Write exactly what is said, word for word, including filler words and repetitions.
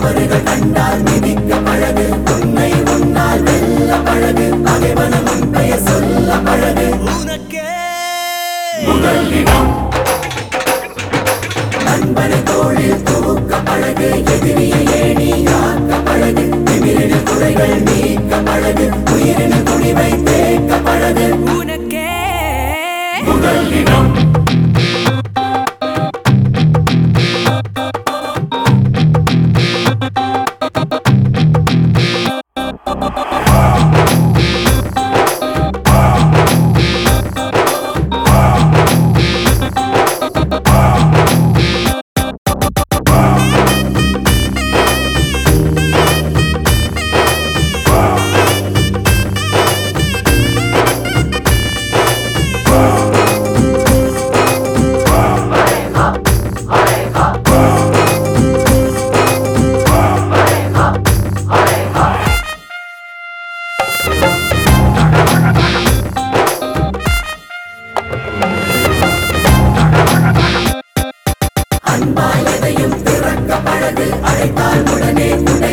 தவறுகள் கண்டால் மிதிக்க பழகு, உன்னை உன்னால் வெல்ல பழகு, பகைவனும் உன் பெயர் சொல்ல பழகு. உனக்கே முதல் இடம். நண்பனை தோளில் தூக்க பழகு, எதிரியை ஏணியாக்க பழகு, திமிரின் குறைகள் நீக்க பழகு, உயிரின் துணிவை தேக்க பழகு. உனக்கே முதல் இடம். அன்பால் எதையும் திறக்க பழகு, அழைத்தால் உடனே உடை